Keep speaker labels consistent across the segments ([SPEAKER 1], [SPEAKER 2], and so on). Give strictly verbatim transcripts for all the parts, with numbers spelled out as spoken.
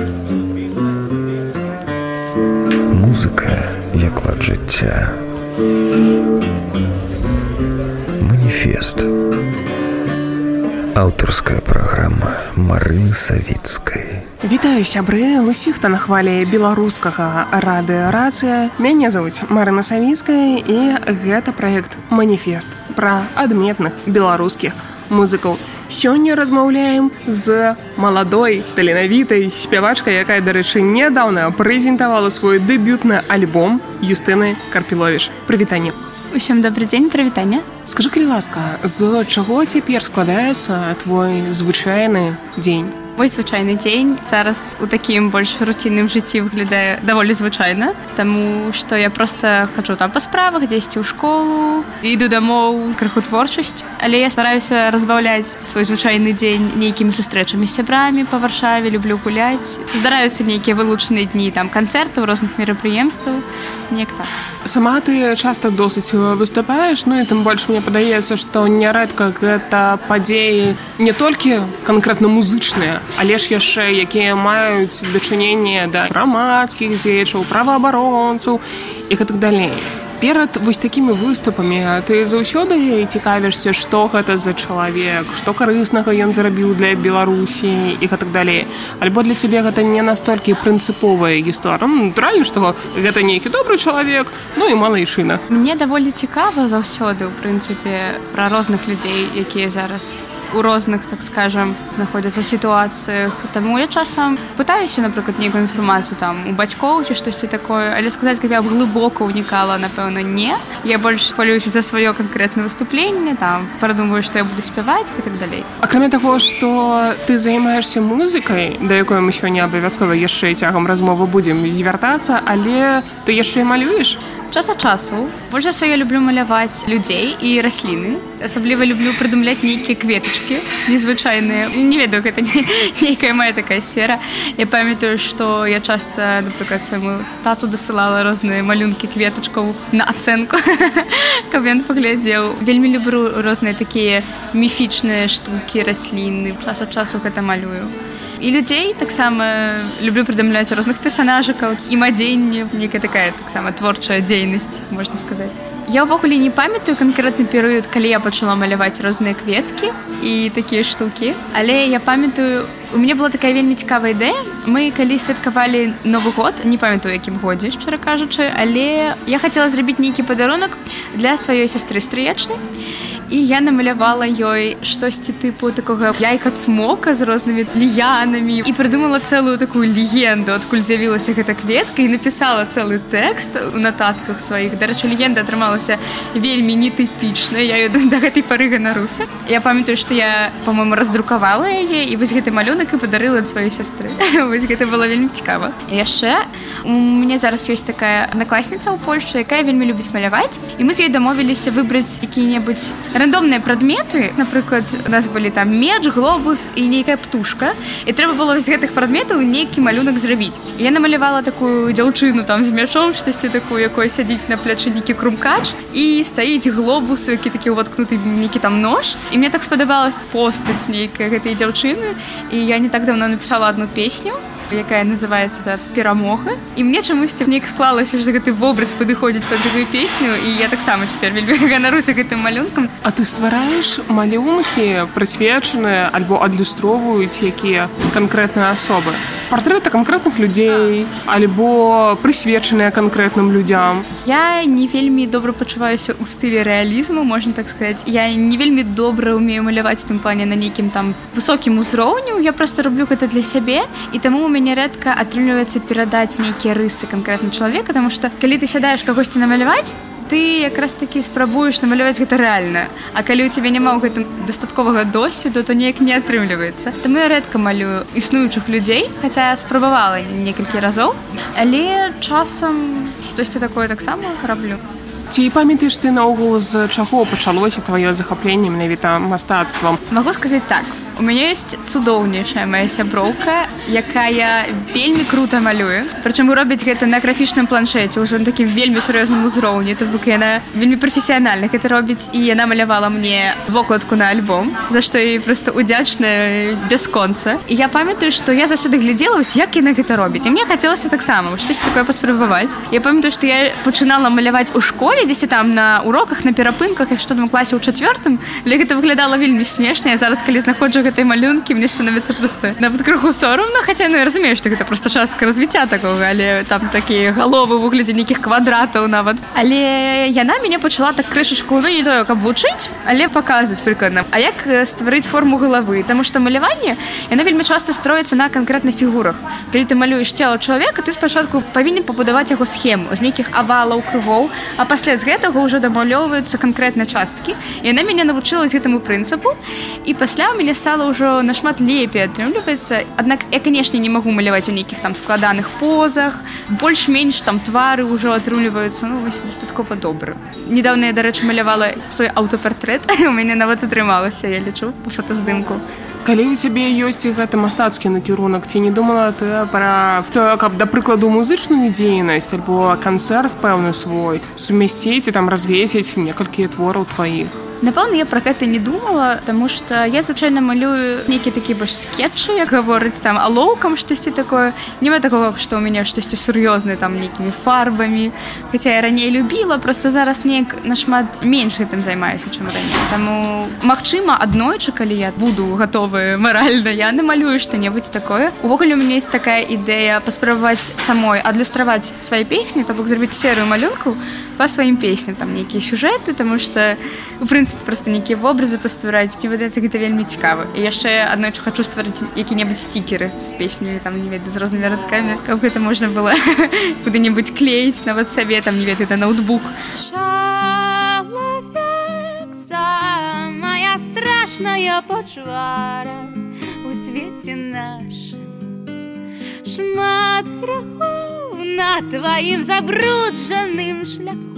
[SPEAKER 1] Музыка як лад жыцця. Маніфест. Аўтарская праграма Марыны Савіцкай.
[SPEAKER 2] Вітаю, сябры, усіх, хто на хвалі беларускага радыёрацыя. Мяне зовуць Марына Савіцкая, і гэта праект «Маніфест» пра адметных беларускіх музыкаў. Сёння размаўляем з маладой, таленавітай спявачкай, якая, дарэчы, нядаўна прэзентавала свой дэбютны альбом, Юстыны Карпіловіч. Прывітанне.
[SPEAKER 3] Усім добрый дзень, прывітанне.
[SPEAKER 2] Скажы, калі ласка, з чаго цяпер складаецца твой звычайны дзень?
[SPEAKER 3] Мой звычайны дзень зараз у такім больш руцінным жыцці выглядае даволі звычайна, таму што я проста хаджу там па справах, дзесьці ў школу, іду дамоў, крыху творчасць, але я стараюся разбаўляць свой звычайны дзень нейкімі сустрэчамі з сябрамі па Варшаве, люблю гуляць. Здараюцца нейкія вылучаныя дні, там канцэртаў, розных мерапрыемстваў, неяк так.
[SPEAKER 2] Сама ты часта досыць выступаеш, ну і тым больш мне падаецца, што нярэдка гэта падзеі не толькі канкрэтна музычныя, але ж яшчэ якія маюць дачыненне да грамадскіх дзеячаў, праваабаронцаў і гэтак далей. Перад вось такімі выступамі ты заўсёды цікавішся, што гэта за чалавек, што карыснага ён зрабіў для Беларусі і гэтак далей. Альбо для цябе гэта не настолькі прынцыповая гісторыя. Натуральна, што гэта нейкі добры чалавек, ну і малайчына.
[SPEAKER 3] Мне даволі цікава заўсёды, у прынцыпе, пра розных людзей, якія зараз у розных, так скажем, знаходзяцца сітуацыях. Таму я часам пытаюся, напрыклад, нейкую інфармацыю там у бацькоў ці штосьці такое, але сказаць, каб я глыбока ўнікала, напэўна, не. Я больш хвалююся за сваё канкрэтнае выступленне, там прадумваю, што я буду спяваць і так далей.
[SPEAKER 2] Акрамя таго, што ты займаешся музыкай, да якой мы сёння абавязкова яшчэ цягам размовы будзем звяртацца, але ты яшчэ і малюеш?
[SPEAKER 3] Час ад часу. Больш за ўсё я люблю маляваць людзей і расліны. Асабліва люблю прыдумляць нейкія кветачкі незвычайныя. Не ведаю, гэта не, нейкая моя такая сфера. Я памятаю, што я часта, напрыклад, свайму тату дасылала розныя малюнкі кветачкаў на ацэнку, каб ён паглядзеў. Вельмі люблю розныя такія міфічныя штукі, расліны. Час ад часу гэта малюю. І людзей таксама люблю прыдумляць розных персанажыкаў, ім адзенне, нейкая такая таксама творчая дзейнасць, можна сказаць. Я ўвогуле не памятаю канкрэтны перыяд, калі я пачала маляваць розныя кветкі і такія штукі, але я памятаю, у мяне была такая вельмі цікавая ідэя. Мы калі святкавалі Новы год, не памятаю, якім годзе, шчыра кажучы, але я хацела зрабіць нейкі падарунак для сваёй сястры стрыечнай. І я намалявала ёй штосьці тыпу такога яйка-цмока з рознымі ліянамі і прыдумала цэлую такую легенду, адкуль з'явілася гэта кветка, і напісала цэлы тэкст у нататках сваіх. Дарэчы, легенда атрымалася вельмі нетыпічная, я ёй да гэтай пары ганаруся. Я памятаю, што я, па-мойму, раздрукавала яе, і вось гэты малюнак і падарыла ад сваёй сястры. Вось гэта было вельмі цікава. Яшчэ у мяне зараз ёсць такая аднакласніца ў Польшчы, якая вельмі любіць маляваць, і мы з ёй дамовіліся выбраць якія-небудзь рандомныя прадметы. Напрыклад, у нас былі там меч, глобус і нейкая птушка, і трэба было з гэтых прадметаў нейкі малюнак зрабіць. Я намалявала такую дзяўчыну там з мячом, штосьці такую, якой сядзіць на плячы нейкі крумкач, і стаіць глобус, які такі ўваткнуты нейкі там нож. І мне так спадабалась постаць нейкая гэтай дзяўчыны, і я не так давно напісала одну песню, якая называецца зараз «Перамога». І мне чамусьці неяк склалася, што гэты вобраз падыходзіць пад гэтую песню, і я таксама цяпер вельмі ганаруся гэтым малюнкам.
[SPEAKER 2] А ты ствараеш малюнкі, прысвечаныя альбо адлюстроўваюць якія канкрэтныя асобы? Партрэты канкрэтных людзей, альбо прысвечаныя канкрэтным людзям?
[SPEAKER 3] Я не вельмі добра пачуваюся ў стылі рэалізму, можна так сказаць. Я не вельмі добра ўмею маляваць у тым плане на нейкім там высокім узроўню. Я проста раблю гэта для сябе, і таму у мяне рэдка атрымліваецца перадаць нейкія рысы канкрэтна чалавека, таму што калі ты сядаеш кагосьці намаляваць, ты якраз такі спрабуеш намаляваць гэта рэальна. А калі ў цябе няма ў гэтым дастатковага досведу, то неяк не атрымліваецца. Таму я рэдка малюю існуючых людзей, хаця я спрабавала некалькі разоў, але часам штосьці такое таксама раблю.
[SPEAKER 2] Ці памятаеш ты наогул, з чаго пачалося тваё захапленне менавіта мастацтвам?
[SPEAKER 3] Магу сказаць так. У мяне ёсць цудоўнейшая моя сяброўка, якая вельмі крута малюе. Прычым робіць гэта на графічным планшеце, ўжо на такім вельмі сур'ёзным узроўні. То бок яна вельмі прафесіянальна гэта робіць, і яна малявала мне вокладку на альбом, за што ёй проста удзячная бясконца. І я памятаю, што я заўсёды глядзела, вось як яна гэта робіць. І мне хацелася таксама штосьці такое паспрабаваць. Я памятаю, што я пачынала маляваць у школе, дзесьці там на уроках, на перапынках, і што там у класе ў чацвёртым, але гэта выглядала вельмі смешна. Я зараз, калі знаходжу гэтай малюнкі, мне становіцца проста нават крыху сорамна, хаця ну я разумею, што гэта проста частка развіцця такога, але там такія галовы ў выглядзе нейкіх квадратаў нават. Але яна мяне пачала так крышачку, ну не тое, каб вучыць, але паказваць прыкладна. А як стварыць форму галавы? Таму што маляванне, яно вельмі часта строіцца на канкрэтных фігурах. Калі ты малюеш цела чалавека, ты спачатку павінен пабудаваць яго схему з нейкіх авалаў, кругоў, а пасля з гэтага ўжо дамалёўваюцца канкрэтныя часткі. І яна мяне навучыла гэтаму прынцыпу, і пасля ў мяне стала ўжо нашмат лепей атрымліваецца. Аднак я, канешне, не магу маляваць у нейкіх там складаных позах, больш-менш там твары ўжо атрымліваюцца, ну вось дастаткова добра. Недаўна я, дарэчы, малявала свой аўтапартрэт, у мяне нават атрымалася, я лічу, па фотаздымку.
[SPEAKER 2] Калі ў цябе ёсць гэты мастацкі накірунак, ці не думала ты пра тое, каб, да прыкладу, музычную дзейнасць альбо канцэрт пэўны свой сумясціць і там развесіць некалькі твораў тваіх?
[SPEAKER 3] Напэўна, я пра гэта не думала, таму што я звычайна малюю нейкі такі больш скетчы, як гаворыць там алоўкам штосьці такое. Няма такого, што ў мяне штосьці сур'ёзнае там нейкімі фарбамі. Хаця я раней любіла, проста зараз неяк нашмат менш гэтым займаюся, чым раней. Таму, магчыма, аднойчы, калі я буду гатовая маральна, я намалюю што-небудзь такое. Увогуле у мяне ёсць такая ідэя паспрабаваць самой адлюстраваць свае песні, то бок зрабіць серыю малюнкаў па сваім песням, там нейкія сюжэты, таму што у прынцыпе проста нейкія вобразы паствараць. Мне выдаецца гэта вельмі цікава. І яшчэ аднойчы хачу стварыць які-небудзь стікеры з песнямі, там не ведаю, з рознымі радкамі, каб гэта можна было куды-небудзь клеіць, нават сабе, там не ведаю, да ноутбук.
[SPEAKER 4] Чалавек, самая страшная пачвара у свеце нашым. Шмат грахоў на тваім забруджаным шляху.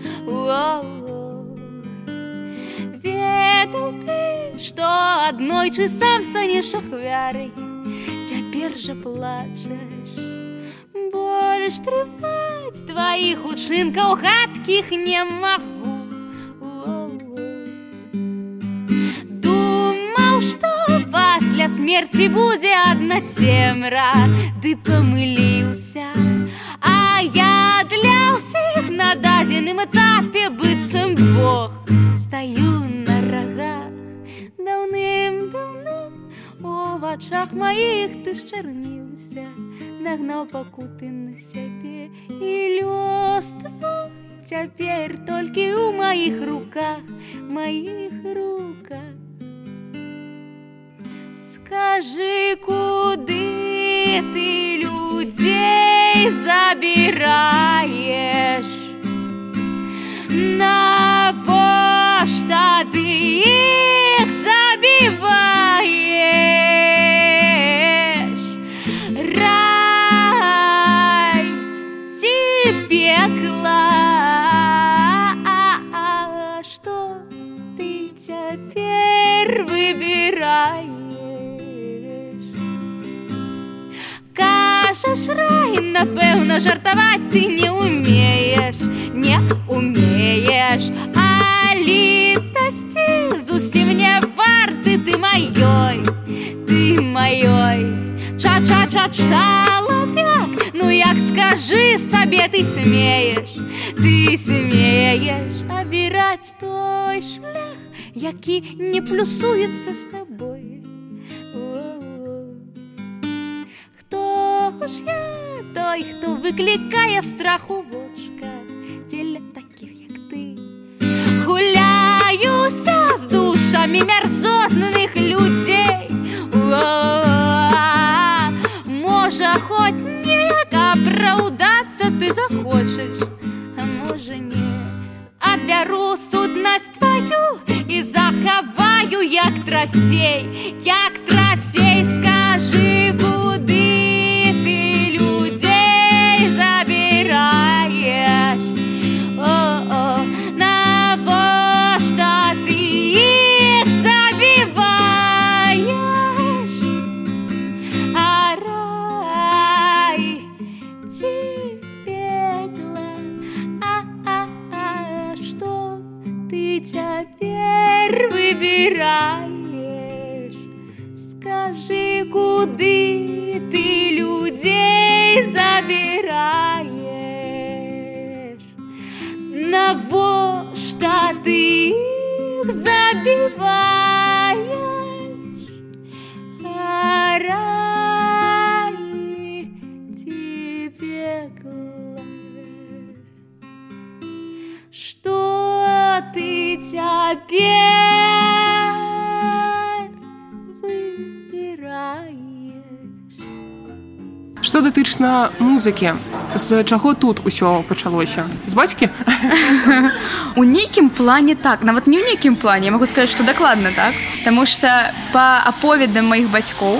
[SPEAKER 4] Ведаў ты, што аднойчы сам станеш ахвярай, цяпер жа плачаш. Больш трываць тваіх учынкаў гадкіх не магу. Думаў, што пасля смерці будзе адна цемра, ды памыліўся. А я для ўсіх на дадзеным этапе быццам Бог. Стаю на рагах, даўным-даўно у вачах маіх ты счарніўся, нагнаў пакуты на сябе, і лёс твой цяпер толькі ў маіх руках, маіх руках. Скажы, куды ты людзей забіраеш? Навошта ты іх забіваеш? Рай ці пекла? А што ты цяпер выбіраеш? Кажаш, рай, напэўна, жартаваць ты не умееш, не умееш, а літасці зусім не варты ты маёй, ты маёй. Ча-ча-ча, чалавек, ну як скажы сабе ты смееш, ты смееш абіраць той шлях, які не плюсуецца з табой. Хто ж я? Той, хто выклікае страх у вочках дзеля такіх, як ты. Гуляюся з душамі мярзотных людзей. О-о-о, можа, хоць неяк апраўдацца ты захочаш, а можа не. Адбяру суднасць тваю і захаваю як трафей, як трафей. Скажы, куды ты людзей забіраеш? О-о, навошта ты іх забіваеш? напеваешь о рае и пекле. Что ты теперь выбираешь?
[SPEAKER 2] Што датычна музыкі, з чаго тут усё пачалося? З бацькі?
[SPEAKER 3] У нейкім плане так, нават не ў нейкім плане, я могу сказаць, што дакладна так, таму што па аповедам маіх бацькоў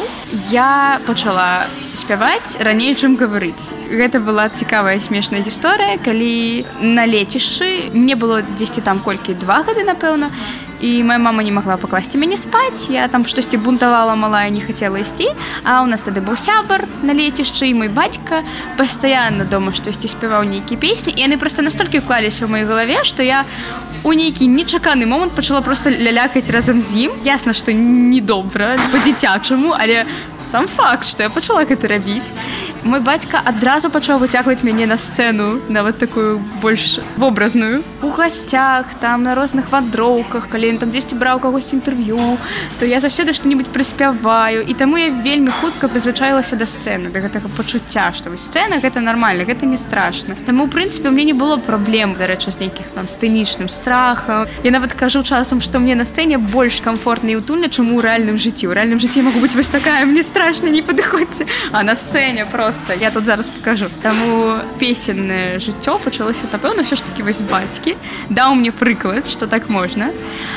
[SPEAKER 3] я пачала спяваць раней, чым гаварыць. Гэта была цікавая смешная гісторыя, калі на лецішчы мне было дзесьці там колькі два гады, напэўна, і моя мама не могла пакласці мяне спаць, я там штосьці бунтавала малая, не хацела ісці, а ў нас тады быў сябар на лецішчы, і мой бацька пастаянна дома штосьці спяваў нейкія песні, і яны проста настолькі ўклаліся ў маёй галаве, што я у нейкі нечаканы момант пачала проста лялякаць разам з ім. Ясна, што недобра, па-дзіцячаму, але сам факт, што я пачала гэта рабіць. Мой бацька адразу пачаў выцягваць мяне на сцэну, нават такую больш вобразную. У гасцях, там на розных вандроўках, калі ён там дзесьці браў кагосьці інтэрв'ю, то я заўсёды што-небудзь прыспяваю, і таму я вельмі хутка прызвычаілася да сцэны, да гэтага пачуцця, што вось сцэна гэта нармальна, гэта не страшна. Таму, ў прынцыпе, у мяне не было праблем, дарэчы, з нейкіх там сцэнічным страхам. Я нават кажу часам, што мне на сцэне больш камфортна і утульна, чым у рэальным жыцці. У рэальным жыцці я магу быць вось такая, мне страшна, не падыходзьце. А на сцэне просто, я тут зараз покажу. Таму песеннае жыццё пачалося, напэўна, ўсё ж такі вось з бацькі. Даў мне прыклад, што так можна.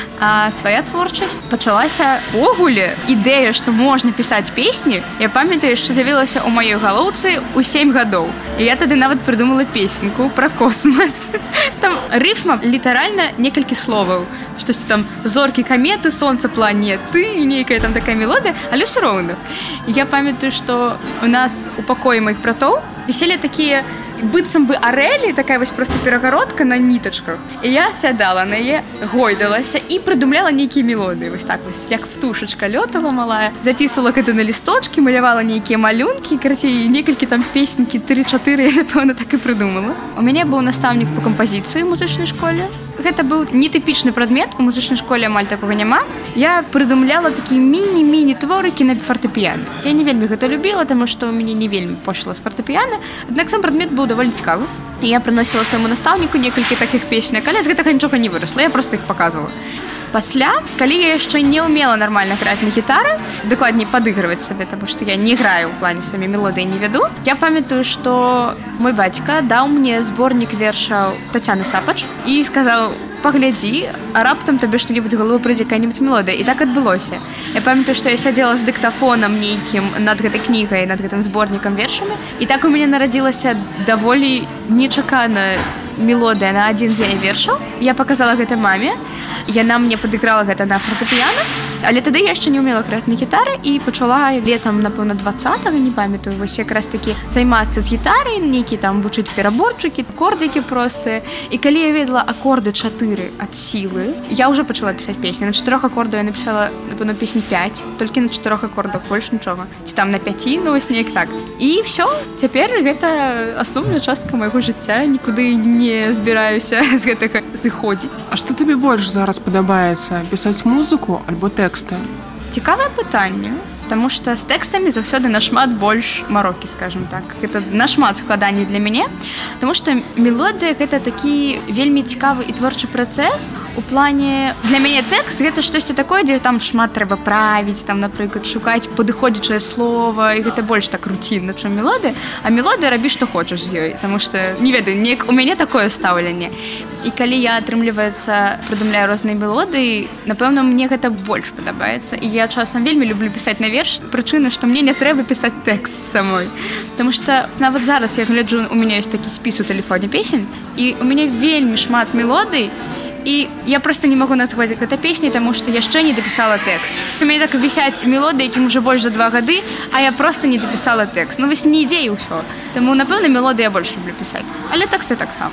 [SPEAKER 3] А свая творчасць пачалася ввогуле. Ідэя, што можна пісаць песні, я памятаю, што з'явілася ў маёй галоўцы ў сем гадоў. І я тады нават прыдумала песеньку пра космас. Там рыфма літаральна некалькі словаў. Штосьці там зоркі, каметы, сонца, планеты, і нейкая там такая мелодыя, але ўсё роўна. Я памятаю, што у нас у пакоі маіх братоў віселі такія быццам бы арэлі, такая вось проста перагародка на нітачках. І я сядала на яе, гойдалася і прыдумляла нейкія мелодыі. Вось так вось, як птушачка лётала малая. Запісывала гэта на лісточкі, малявала нейкія малюнкі, карацей, некалькі там песенькі, тры-чатыры, я, напэўна, так і прыдумала. У мяне быў настаўнік па кампазіцыі ў музычнай школе. Гэта быў нетыпічны прадмет, у музычнай школе амаль такога няма. Я прыдумляла такія міні-міні творыкі на фартэпіяна. Я не вельмі гэта любіла, таму што ў мяне не вельмі пошла з фартэпіяна, аднак сам прадмет быў даволі цікавы. І я прыносіла свайму настаўніку некалькі такіх песень, але з гэтага нічога не вырасла, я проста іх паказвала. Пасля, калі я яшчэ не ўмела нармальна граць на гітары, дакладней падыгрываць сабе, таму што я не граю ў плане самі мелодыі не веду, я памятаю, што мой бацька даў мне зборнік вершаў Тацяны Сапач і сказаў: паглядзі, а раптам табе што-небудзь галаву прыйдзе якая-небудзь мелодыя. І так адбылося. Я памятаю, што я сядзела з дыктафонам нейкім над гэтай кнігай, над гэтым зборнікам вершамі, і так у мяне нарадзілася даволі нечакана мелодыя на адзін дзень вершаў. Я паказала гэта маме, яна мне падыграла гэта на фартэпіяна, але тады я яшчэ не ўмела граць на гітары і пачала летам, напэўна, дваццатага, не памятаю, вось якраз такі займацца з гітарай, нейкі там вучыць пераборчыкі, акордзікі простыя. І калі я ведала акорды чатыры ад сілы, я ўжо пачала пісаць песні. На чатырох акордаў я напісала, напэўна, песень пяць, толькі на чатырох акордах больш нічога. Ці там на пяці, ну вось неяк так. І ўсё, цяпер гэта асноўная частка майго жыцця, нікуды не збіраюся з гэтага зыходзіць.
[SPEAKER 2] А што табе больш зараз падабаецца, пісаць музыку альбо тэксты?
[SPEAKER 3] Цікавае пытанне, таму што з тэкстамі заўсёды нашмат больш марокі, скажем так. Гэта нашмат складаней для мяне, таму што мелодыя гэта такі вельмі цікавы і творчы працэс. У плане для мяне тэкст гэта штосьці такое, дзе там шмат трэба правіць, там, напрыклад, шукаць падыходзячае слова, і гэта больш так руцінна, чым мелодыя. А мелодыя рабі што хочаш з ёй, таму што не ведаю, неяк у мяне такое стаўленне. І калі я, атрымліваецца, прыдумляю розныя мелодыі, напэўна, мне гэта больш падабаецца. І я часам вельмі люблю пісаць на верш. Прычына, што мне не трэба пісаць тэкст самой. Таму што нават зараз я гляджу, у мяне ёсць такі спіс у тэлефоне песень, і у мяне вельмі шмат мелодый, і я проста не магу назваць гэта песняй, таму што яшчэ не дапісала тэкст. У мяне так вісяць мелодыі, якім уже больш за два гады, а я проста не дапісала тэкст. Ну вось не ідзе і ўсё. Таму, напэўна, мелодыі я больш люблю пісаць. Але тэксты таксама.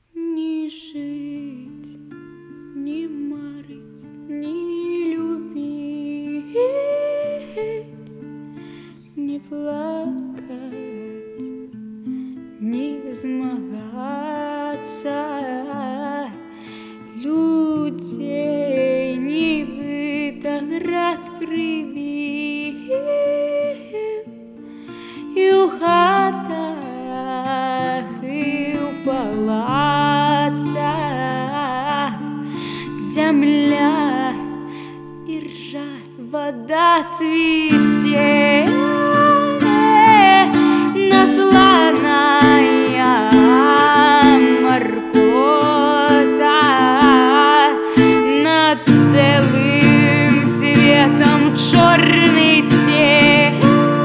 [SPEAKER 4] Плакать, не змагаться, людей не зацвіце насланая маркота над цэлым светом чорны цень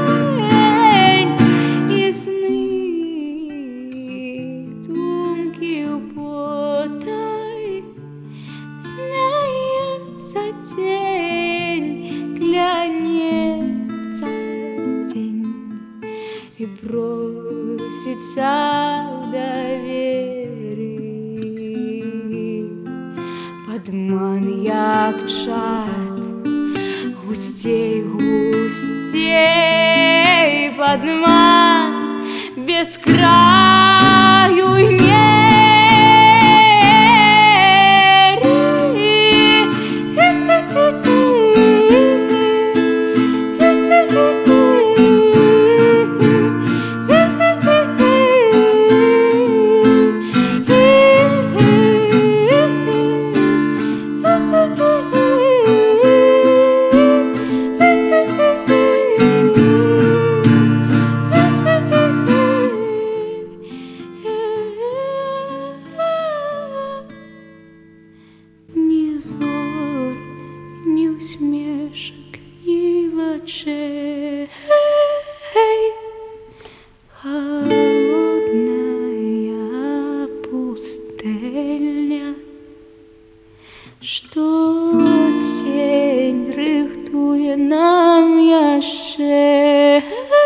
[SPEAKER 4] і сны думкі ў потай смяецца цень клянецца цень і просіцца ў даверы падман як чад гусцей гусцей падман без краю і меры холодная пустельня, што цень рыхтуе нам яшчэ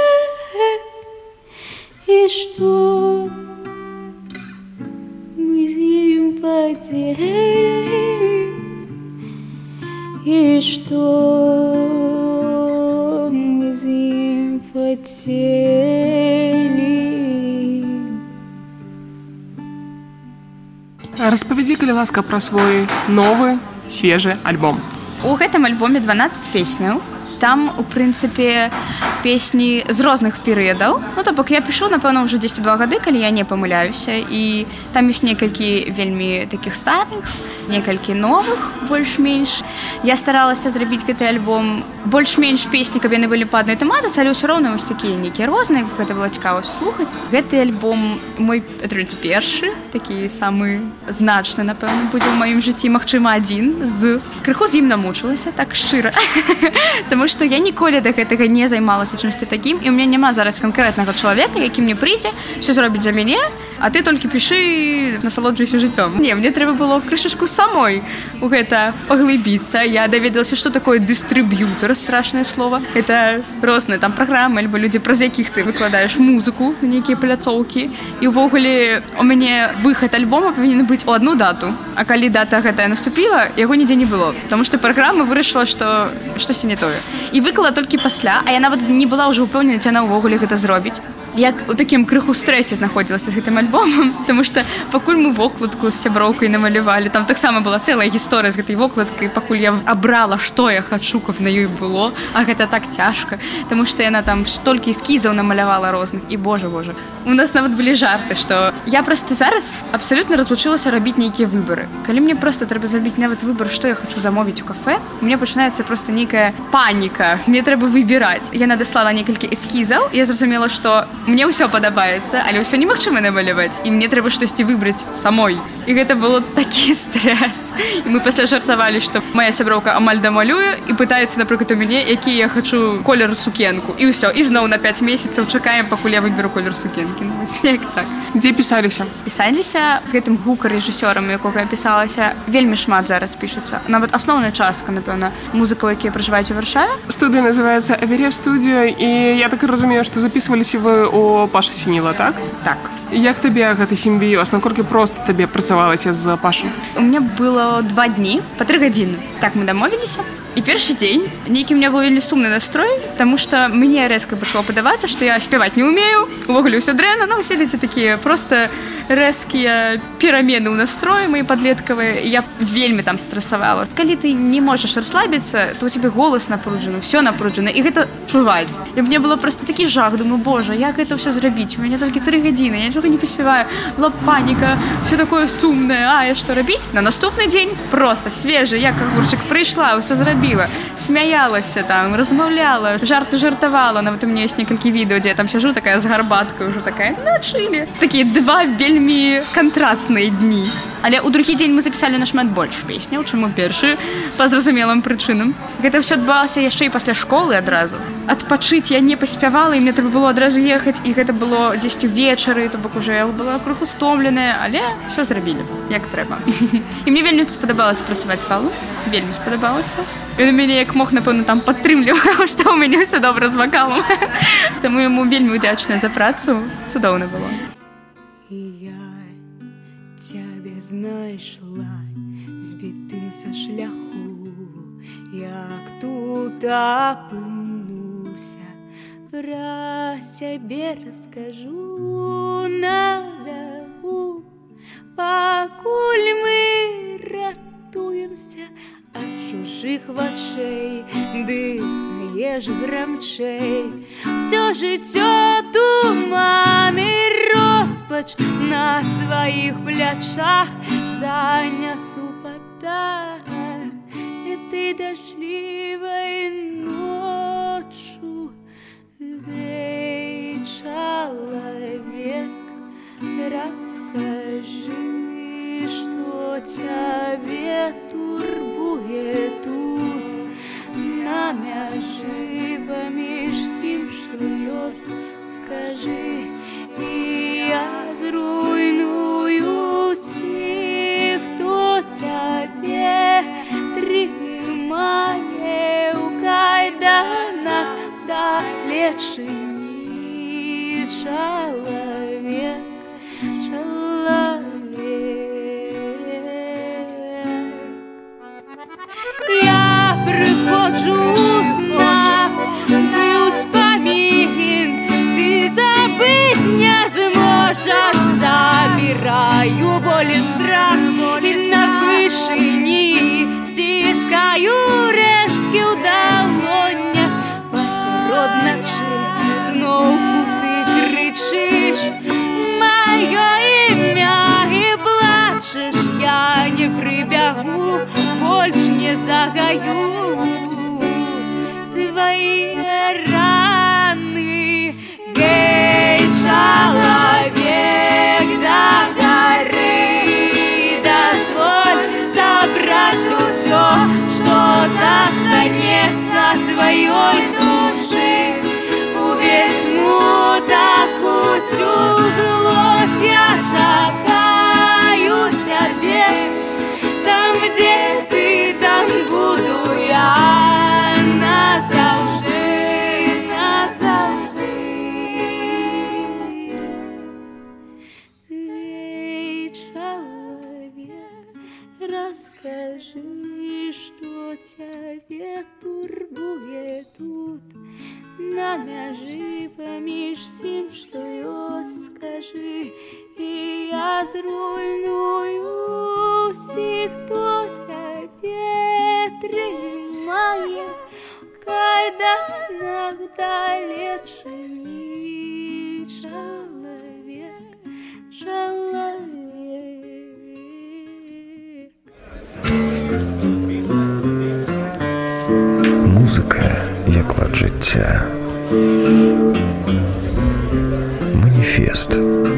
[SPEAKER 4] і што мы з ім падзелім і што мы з ім падзелім.
[SPEAKER 2] Распавядзі, калі ласка, пра свой новы свежы альбом.
[SPEAKER 3] У гэтым альбоме дванаццаць песняў. Там, у прынцыпе, песні з розных перыядаў. Ну, то бок я пішу, напэўна, ўжо дзесяць два гады, калі я не памыляюся. І там ёсць некалькі вельмі такіх старых, некалькі новых, больш-менш. Я старалася зрабіць гэты альбом больш-менш песні, каб яны былі па адной тэматыцы, але ўсё роўна вось такія нейкія розныя, бо гэта было цікава слухаць. Гэты альбом мой, атрымаецца, першы, такі самы значны, напэўна, будзе ў маім жыцці, магчыма, адзін з... Крыху з ім намучылася, так шчыра. Таму што я ніколі да гэтага не займалася чымсьці такім, і ў мяне няма зараз канкрэтнага чалавека, які мне прыйдзе, ўсё зробіць за мяне, а ты толькі пішы, насалоджвайся жыццём. Не, мне трэба было крышачку самой у гэта паглыбіцца. Я даведалася, што такое дыстрыб'ютар, страшнае слово. Это розныя там праграмы, альбо людзі, праз якіх ты выкладаеш музыку на нейкія пляцоўкі. І ўвогуле у мяне выхад альбома павінен быць у адну дату. А калі дата гэтая наступіла, яго нідзе не было. Таму што праграма вырашыла, што штосьці не тое. І выклала толькі пасля, а я нават не была ўжо ўпэўнена, ці яна ўвогуле гэта зробіць. Я у такім крыху стрэсе знаходзілася з гэтым альбомам, таму што пакуль мы вокладку з сяброўкай намалявалі, там таксама была цэлая гісторыя з гэтай вокладкай, пакуль я абрала, што я хачу, каб на ёй было, а гэта так цяжка, таму што яна там столькі эскізаў намалявала розных, і божа, божа. У нас нават былі жарты, што я проста зараз абсалютна развучылася рабіць нейкія выбары. Калі мне проста трэба зрабіць нават выбар, што я хачу замовіць у кафэ, у мяне пачынаецца проста нейкая паніка, мне трэба выбіраць. Я надаслала некалькі эскізаў, я зразумела, што мне ўсё падабаецца, але ўсё немагчыма намаляваць, і мне трэба штосьці выбраць самой. І гэта было такі стрэс. І мы пасля жартавалі, што моя сяброўка амаль дамалюе і пытаецца, напрыклад, у мяне, які я хачу колер сукенку. І ўсё, і зноў на пяць месяцаў чакаем, пакуль я выберу колер сукенкі. Ну, снег так.
[SPEAKER 2] Дзе пісаліся?
[SPEAKER 3] Пісаліся з гэтым гукарэжысёрам, якога я пісалася, вельмі шмат зараз пішацца. Нават асноўная частка, напэўна, музыкаў, якія пражываюць у Варшаве.
[SPEAKER 2] Студыя называецца Эверест Студіо, і я так разумею, што запісваліся вы у Паша Сініла, так?
[SPEAKER 3] Так.
[SPEAKER 2] Як табе гэты сімбіёз? Наколькі проста табе працавалася з Пашам?
[SPEAKER 3] У меня было два дні, па тры гадзіны. Так мы дамовіліся. І першы дзень нейкі у меня быў вельмі сумны настрой, Таму што мне рэзка пачало падавацца, што я спяваць не ўмею, увогуле ўсё дрэнна, ну, ўсе эти такія проста рэзкія перамены ў настроі мои падлеткавыя, я вельмі там стрэсавала. Калі ты не можаш расслабіцца, то у тебе голас напружаны, ўсё напружана, і гэта чуваць. І мне было проста такі жах, думаю, божа, як гэта ўсё зрабіць? У мяне толькі тры гадзіны, я нічога не паспяваю, была паніка, ўсё такое сумнае, а я што рабіць? На наступны дзень проста свежы, як агурчык прыйшла, ўсё зрабіла, смяялася там, размаўляла, жарты жартавала, нават у меня ёсць некалькі відэо, дзе я там сяжу такая з гарбаткай, ўжо такая, на чылі. Такія два вельмі кантрасныя дні. Але ў другі дзень мы запісалі нашмат больш песняў, чым у першы, па зразумелым прычынам. Гэта ўсё адбылася яшчэ і пасля школы адразу. Адпачыць я не паспявала, і мне трэба было адразу ехаць, і гэта было дзесьці ўвечары, то бок уже я была крыху стомленая, але ўсё зрабілі, як трэба. І мне вельмі спадабалася працаваць з Павлом, вельмі спадабалася. Ён у мяне як мог, напэўна, там падтрымліваў, што ў мяне ўсё добра з вакалам. Таму яму вельмі удзячная за працу, цудоўна было.
[SPEAKER 4] Знайшла збитим со шляху, як тут опинуся, про себе розкажу на бегу, покуль ми ратуємося от чужих очей, дихаєш громчей, все життя туман і розпач на своїх плечах занесу потак, и ты дождливой ночью, эй, человек, расскажи, что тебе турбует тут, намя живо меж всем, что есть, скажи, и я зруйную всех, кто тебе тримає у кайданах, далече не человек, человек. Я приходжу у снах, ты успомин, ты забыть не зможеш, забираю боль и страх, и на вишині стискаю рештки у долонях, посеред ночі знову ти кричиш моє ім'я і плачеш, я не прибягу, больше не загаю твои раны. Эй, человек, до горы дозволь забрать все, что застанется твоей души. Увесь смуток, всю злость я шагаю тебе. Там, где ты, там буду я назавжди, назавжди. Эй, человек, расскажи, что тебе турбует тут, намя живо меж всем, что я скажи, и я зруйную всех, кто тебе тримає в кайданах, далече не человек, человек.
[SPEAKER 1] Музика як лад життя. Маніфест.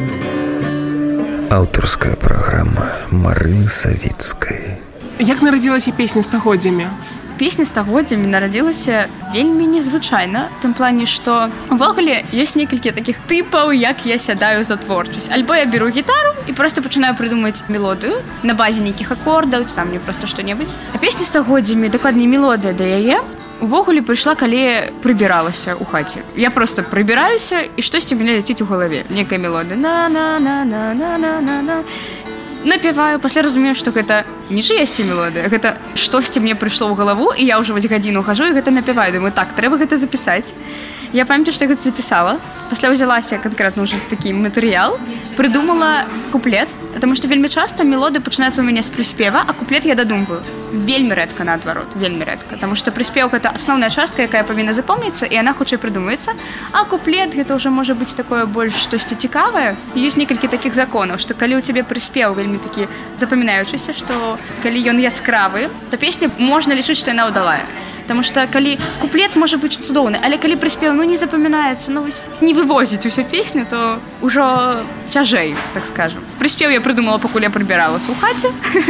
[SPEAKER 1] Аўтарская праграма Марыны Савіцкай.
[SPEAKER 2] Як нарадзілася песня «Стагоддзямі»?
[SPEAKER 3] Песня «Стагоддзямі» нарадзілася вельмі незвычайна, в тым плане, што увогуле ёсць некалькі такіх тыпаў, як я сядаю за творчасць. Альбо я беру гітару і проста пачынаю прыдумаць мелодыю на базе нейкіх акордаў, ці там мне проста што-небудзь. А песня «Стагоддзямі», дакладней мелодыя да яе, увогуле прыйшла, калі прыбіралася ў хаце. Я проста прыбіраюся, і штосьці ў мяне ляціць у галаве. Некая мелодыя. На-на-на-на-на-на-на-на. напеваю, пасля разумею, што гэта не чыясьці мелодыя, гэта штосьці мне прыйшло ў галаву, і я ўжо вось гадзіну хожу і гэта напеваю, думаю, так, трэба гэта запісаць. Я памятаю, што я гэта запісала, пасля ўзялася канкрэтна ўжо такі матэрыял, прыдумала куплет, потому што вельмі часта мелодыя пачынаецца ў мяне з прыспева, а куплет я дадумваю. Вельмі рэдка наадварот, вельмі рэдка, таму што прыспеў гэта асноўная частка, якая павінна запомніцца, і яна хутчэй прыдумаецца, а куплет гэта ўжо можа быць такое больш штосьці цікавае. Ёсць некалькі такіх законаў, што калі ў цябе прыспеў вельмі такі запамінаючыся, што калі ён яскравы, то песня можна лічыць, што яна ўдалая. Потому что калі куплет можа быць цудоўны, але калі прыспеў ну не запамінаецца, ну не вывозіць усю песню, то ўжо цяжэй, так скажем. Прыспеў я прыдумала, пакуль я прыбіралася ў хаце.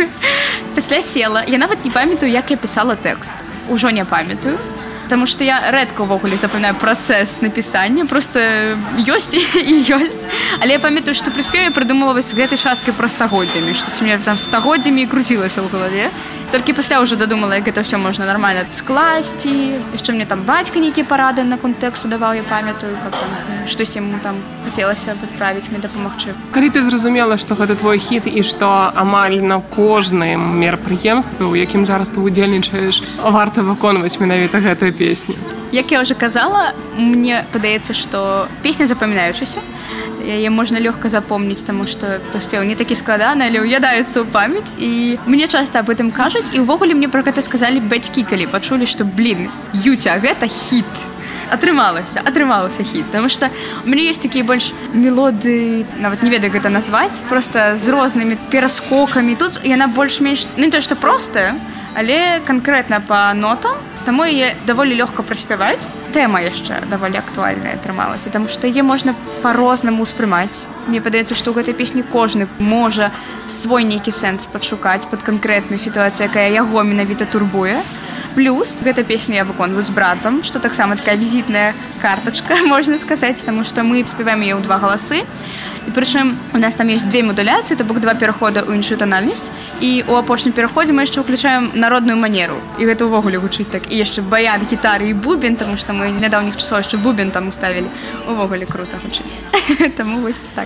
[SPEAKER 3] Пасля села, я нават не памятаю, як я пісала тэкст. Ужо не памятаю. Потому что я рэдка ўвогуле запамінаю працэс напісання, просто ёсць і ёсць. Але я памятаю, што прыспеў я прыдумала вось гэтай часткай пра стагоддзямі, што у мяне там стагоддзямі крутілася ў галаве. Толькі пасля ўжо дадумала, як гэта ўсё можна нармальна скласці. Яшчэ мне там бацька нейкія парады на контэксту даваў, я памятаю, каб там штось яму там хацелася падправіць, мне дапамагчы.
[SPEAKER 2] Калі ты зразумела, што гэта твой хіт і што амаль на кожным мерапрыемстве, у якім зараз ты удзельнічаеш, варта выконваць менавіта гэтую песню.
[SPEAKER 3] Як я ўжо казала, мне падаецца, што песня запамінаючыся. Яе можна лёгка запомніць, таму што прыспеў не такі складаны, але ўядаецца ў памяць. І мне часта аб гэтым кажуць, і ўвогуле мне пра гэта сказалі бацькі, калі пачулі, што, блін, Юця, гэта хіт. Атрымалася, атрымалася хіт. Таму што у мяне ёсць такія больш мелодыі, нават не ведаю, гэта назваць, проста з рознымі пераскокамі. Тут яна больш-менш, ну не то, што простая, але канкрэтна па нотам, таму яе даволі лёгка праспяваць. Тэма яшчэ даволі актуальная атрымалася, таму што яе можна па-рознаму ўспрымаць. Мне падаецца, што ў гэтай песні кожны можа свой нейкі сэнс падшукаць пад канкрэтную сітуацыю, якая яго менавіта турбуе. Плюс гэта песня я выконваю з братам, што таксама такая візітная картачка, можна сказаць, таму што мы спяваем яе ў два галасы. І прычым у нас там ёсць две модуляцыі, то бок два перахода ў іншую танальнасць. І ў апошнім пераходзе мы яшчэ ўключаем народную манеру. І гэта ўвогуле гучыць так. І яшчэ баян, гітары і бубен, таму што мы нядаўніх часоў яшчэ бубен там уставілі. Увогуле крута гучыць. Таму вось так.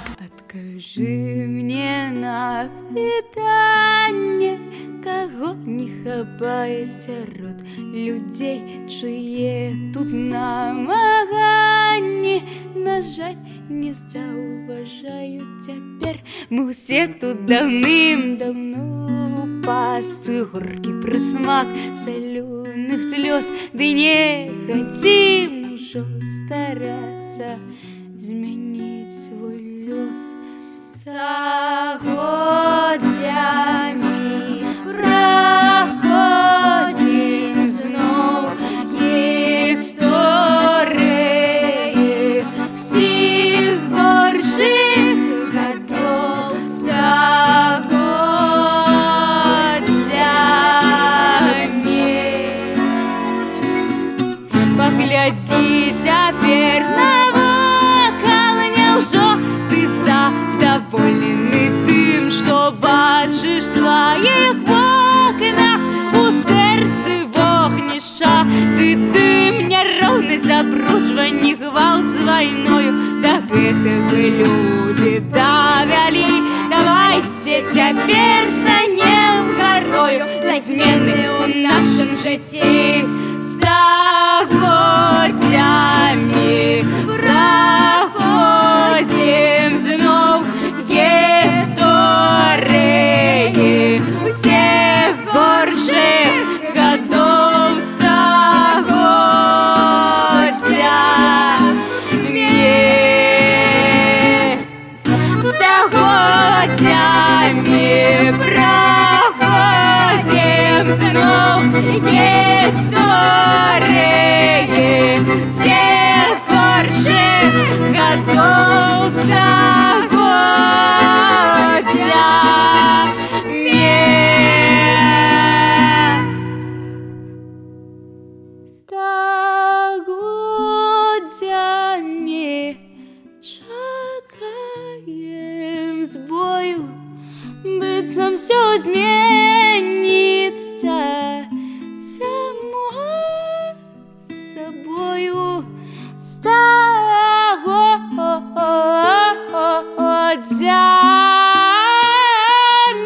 [SPEAKER 4] Адкажы мне на пытанне, каго не хапае сярод людзей, чые тут намаганні, на жаль, не заўважаю цяпер. Мы ўсе тут даўным-даўно у пасцы, горкі прысмак салёных слёз, ды не хацім ужо старацца змяніць свой лёс. Стагоддзямі праходзім зноў гісторыі ўсіх горшых гадоў. Стагоддзямі паглядзі цяпер навокал, няўжо ты задаволены тым, што бачыш сваіх вокнах, у сэрцы вогнішча ты дым, няроўнасць, забруджванні, гвалт з вайною да гэтага людзі давялі. Давайце цяпер станем гарою за змены ў нашым жыцці. Стагоддзямі праходзім зноў гісторыі усіх горшых гадоў. Стагоддзямі праходзім зноў гісторыі усіх горшых гадоў. Стагоддзямі. Стагоддзямі чакаем збою, быццам всё зменіцца само сабою. Стагоддзямі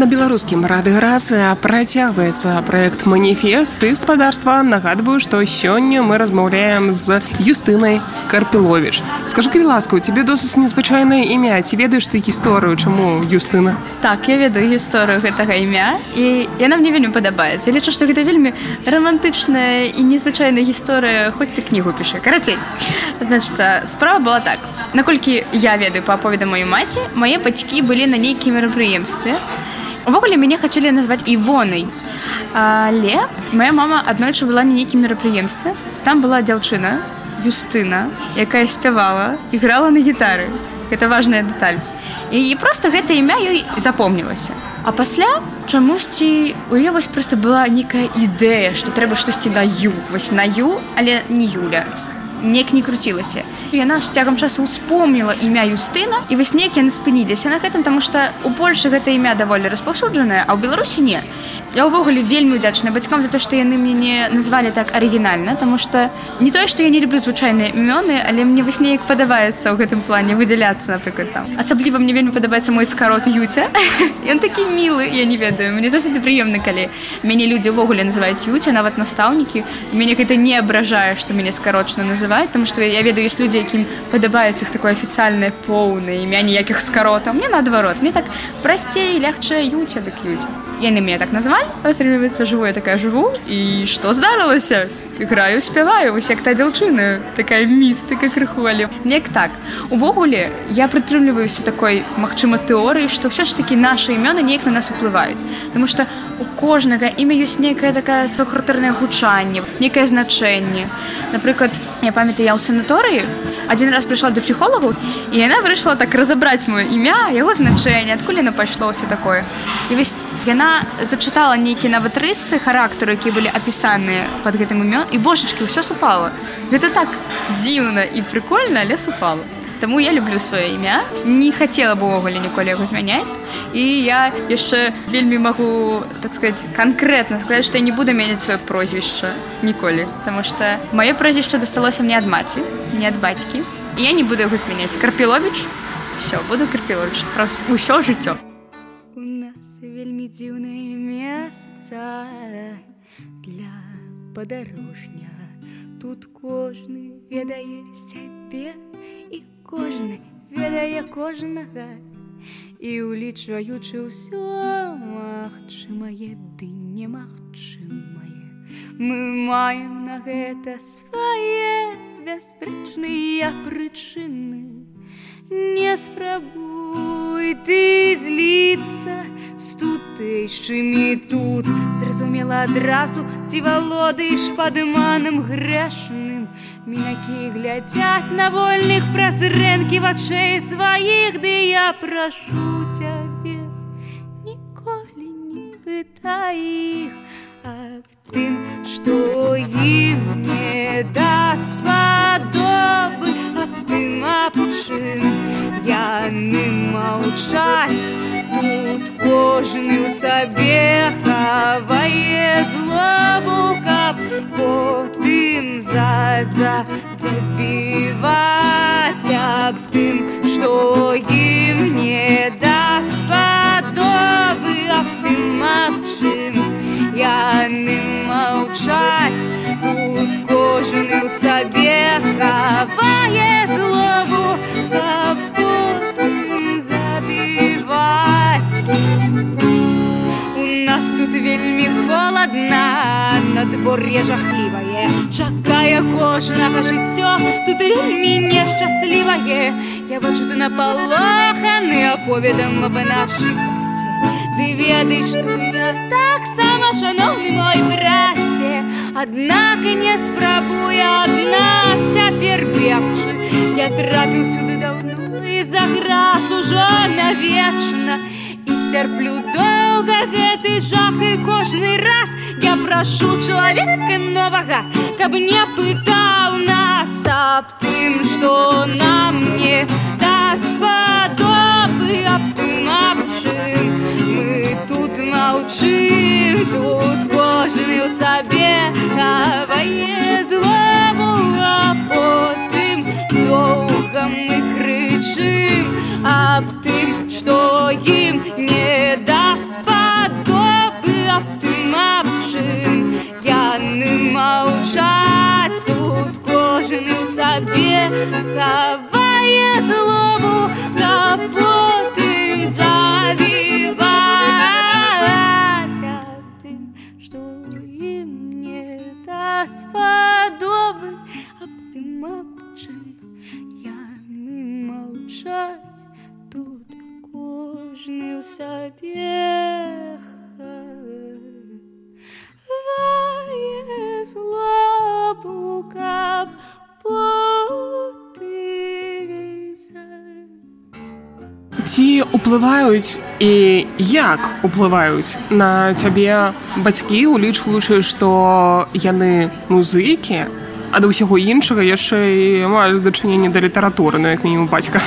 [SPEAKER 2] На беларускім радыёграцыя працягваецца праект «Маніфест» і спадарства. Нагадваю, што сёння мы размаўляем з Юстынай Карпіловіч. Скажы, калі ласка, у цябе досыць незвычайнае імя. Ці ведаеш ты гісторыю, чаму Юстына?
[SPEAKER 3] Так, я ведаю гісторыю гэтага імя, і яна мне вельмі падабаецца. Я лічу, што гэта вельмі романтычная і незвычайная гісторыя, хоць ты кнігу пішы. Карацей, значыць, справа была так. Наколькі я ведаю па аповедам маёй маці, мае бацькі былі на нейкім мерапрыемстве. Увогуле мяне хацелі назваць Івонай, але моя мама аднойчы была на нейкім мерапрыемстве. Там была дзяўчына, Юстына, якая спявала, іграла на гітары. Гэта важная дэталь. І проста гэта імя ёй запомнілася. А пасля чамусьці у яе вось проста была нейкая ідэя, што трэба штосьці на Ю. Вось на Ю, але не Юля. Неяк не круцілася. І яна ж цягам часу ўспомніла імя Юстына, і вось неяк яны спыніліся на гэтым, таму што ў Польшы гэта імя даволі распаўсюджанае, а ў Беларусі не. Я ўвогуле вельмі ўдзячная бацькам за то, што яны мяне назвалі так арыгінальна, таму што не тое, што я не люблю звычайныя імёны, але мне вось неяк падабаецца ў гэтым плане выдзяляцца, напрыклад, там. Асабліва мне вельмі падабаецца мой скарот Юця. Ён такі мілы, я не ведаю. Мне заўсёды прыемна, калі мяне людзі ўвогуле называюць Юця, нават настаўнікі. Мяне гэта не абражае, што мяне скарочна называюць, таму што я ведаю, ёсць людзі, якім падабаецца іх такое афіцыяльнае поўнае імя, ніякіх скаротаў. Мне наадварот, мне так прасцей, лягчэй Юця, дык Юця. Яны мяне так назвалі, атрымліваецца, жыву я такая жыву, і што здарылася? Граю, спяваю, вось як та дзяўчына, такая містыка крыху, але неяк так. Увогуле, я прытрымліваюся такой, магчыма, тэорыі, што ўсё ж такі нашы імёны неяк на нас уплываюць. Таму што у кожнага імя ёсць нейкае такае сваё характэрнае гучанне, нейкае значэнне. Напрыклад, я памятаю, я ў санаторыі адзін раз прыйшла да псіхолагу, і яна вырашыла так разабраць маё імя, яго значэнне, адкуль яно пайшло, ўсё такое. І вось яна зачытала нейкія нават рысы характару, якія былі апісаныя пад гэтым імён, і божачкі, ўсё супала. Гэта так дзіўна і прыкольна, але супала. Таму я люблю сваё імя, не хацела б увогуле ніколі яго змяняць, і я яшчэ вельмі магу, так сказаць, канкрэтна сказаць, што я не буду мяняць сваё прозвішча ніколі, таму што маё прозвішча дасталося мне ад маці, не ад бацькі, і я не буду яго змяняць. Карпіловіч, всё, буду Карпіловіч, праз усё жыццё.
[SPEAKER 4] У нас вельмі дзіўнае месца для падарожня. Тут кожны ведае сябе, і кожны ведае кожнага, і улічваючы ўсё магчымае ды немагчымае, мы маем на гэта свае бяспрэчныя прычыны. Не спрабуй ты зліцца з тутэйшымі тут, зразумела адразу, ці валодаеш падманом грэшным. Мінакі глядзяць на вольных праз рэнкі вачэй сваіх, ды я прашу цябе, ніколі не пытай іх аб тым, што ім не даспадобы, аб тым, аб чым яны маўчаць. Тут кожны ў сабе хавае злобу, каб потым за-за забіваць аб тым, што ім не даспадобы, аб тым, аб чым яны маўчаць. Тут кожны ў сабе хавае злобу, каб потым забіваць. У нас тут вельмі холадна, надвор'е жахлівае, чакае кожнага жыццё, тут вельмі нешчаслівае. Я бачу, ты напалоханы аповедам аб нашай хаце. Ты ведаеш, што я таксама, шаноўны мой браце, аднак і не спрабуе ад нас цяпер бегчы. Я трапіў сюды даўно і заграз ужо навечна, і цярплю доўга гэты жах, і кожны раз я прашу чалавека новага, каб не пытаў нас аб тым, што нам не даспадобы, аб тым, аб чым мы тут маўчым. Тут кожны ў сабе хавае злобу, а потым доўга мы крычым аб тым, што ім не даспадобы. кожны ў сабе хавае злому, каб потым завіваць аб тым, што ім не даспадобы, аб тым, аб чым яны маўчаць. Тут кожны ў сабе хавае злобу, каб потым завіваць.
[SPEAKER 2] Ці ўплываюць і як уплываюць на цябе бацькі, улічваючы, што яны музыкі, а да ўсяго іншага яшчэ і маюць дачыненне да літаратуры, ну як мінімум бацька?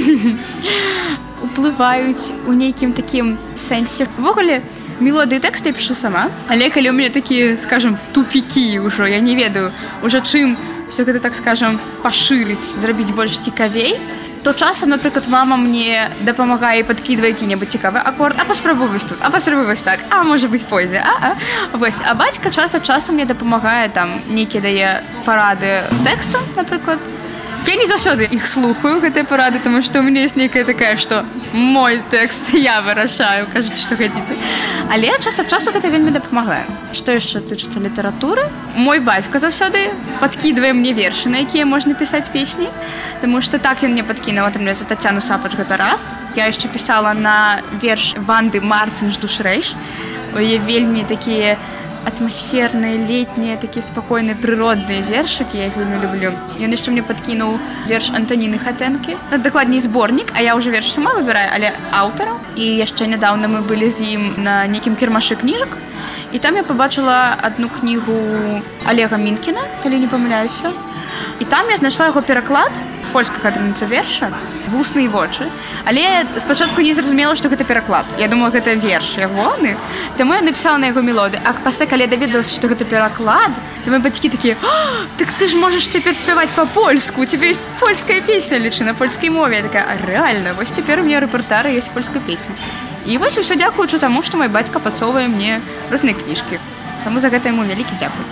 [SPEAKER 3] Уплываюць у нейкім такім сэнсе. Увогуле, мелодыі тэксты я пішу сама, але калі ў мяне такія, скажам, тупікі ўжо, я не ведаю, уже чым все гэта, так скажам, пашырыць, зрабіць больш цікавей, то часам, напрыклад, мама мне дапамагае і падкідвае які-небудзь цікавы акорд, а паспрабуй вось тут, а паспрабуй вось так, а можа быць пойдзе, а, а. Вось, а бацька час ад часу мне дапамагае, там, нейкія дае парады з тэкстам, напрыклад. Я не заўсёды іх слухаю, гэтыя парады, таму што ў мяне ёсць нейкая такая, што мой тэкст я вырашаю, кажыце, што хаціце. Але час ад часу гэта вельмі дапамагае. Што яшчэ тычыцца літаратуры? Мой бацька заўсёды падкідвае мне вершы, на якія можна пісаць песні, таму што так ён мне падкінуў, атрымліваецца, Тацяну Сапач гэта раз. Я яшчэ пісала на верш Ванды Мартин «Жду шрэйш». Яе вельмі такія атмасферныя, летнія, такія спакойныя, прыродныя вершыкі, я іх вельмі люблю. Ён яшчэ мне падкінуў верш Антаніны Хатэнкі. Дакладней, зборнік, а я ўжо верш сама выбіраю, але аўтара. І яшчэ нядаўна мы былі з ім на нейкім кірмашы кніжак. І там я пабачыла адну кнігу Олега Мінкіна, калі не памыляюся. І там я знайшла яго пераклад з польскага, атрымліваецца, верша «Вусны і вочы». Але спачатку не зразумела, што гэта пераклад. Я думала, гэта верш ягоны. Таму я напісала на яго мелодыю. А пасля, калі я даведалася, што гэта пераклад, то мои бацькі такія: «Так ты ж можаш цяпер спяваць па-польску, у цябе ёсць польская песня, лічы, на польскай мове». Я такая: «А рэальна, вось цяпер у мяне рэпертары ёсць польская песня». І вось усё дзякуючы таму, што мой бацька падсоўвае мне розныя кніжкі. Таму за гэта яму вялікі дзякуй.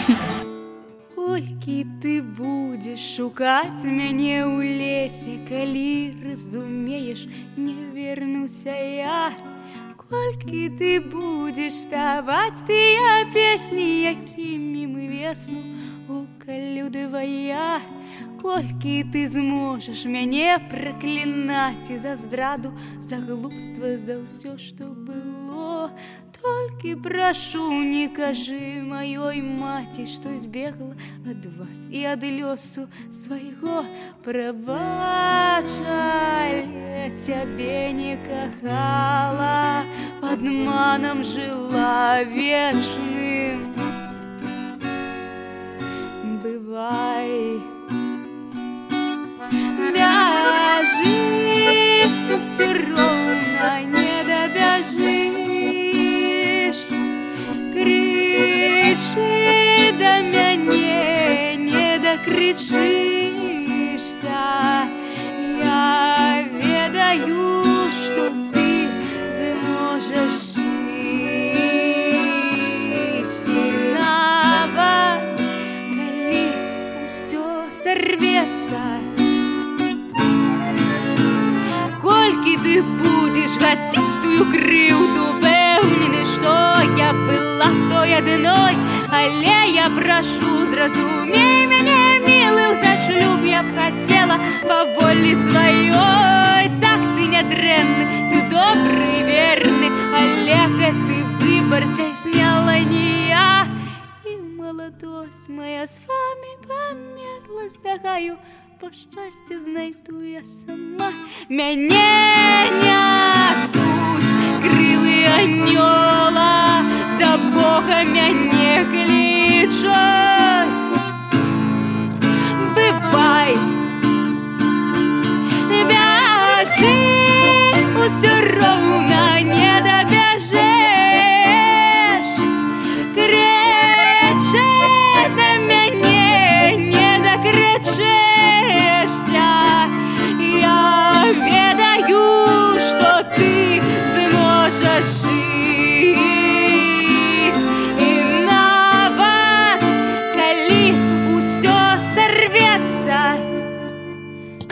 [SPEAKER 4] Колькі ты будзеш шукаць мяне ў лесе, калі разумееш, не вернуся я. Колькі ты будзеш спяваць тыя песні, якімі мы весну укалюдывая. Колькі ты зможаш мяне праклінаць і за здраду, за глупства, за ўсё, што было. Толькі прашу, не кажы маёй маці, што збегла ад вас і ад лёсу свайго. Прабач, але цябе не кахала, падманам жыла вечным. Бывай, бяжы, усё роўна не дабяжыш. Крычы да мяне, не дакрычышся. Я ведаю, што ты зможаш жыць. І нават, калі ўсё сарвецца, колькі ты будзеш гасіць тую крыўду, пэўнены, што я была той адной. Але я прашу, зразумей мяне, мілы, за шлюб я б хацела па волі сваёй. Так, ты нядрэнны, ты добры і верны, але гэты выбар здзяйсняла не я. І маладосць моя з вамі памерла, збягаю, по шчасця знайду я сама. Мяне нясуць крылы анёла, да Бога мяне клічаць. Бывай, бяжы, усё роўна не дабяжэш. Крычы на мяне, не дакрычэшся. Я ведаю, што ты зможаш жыць. І нават, калі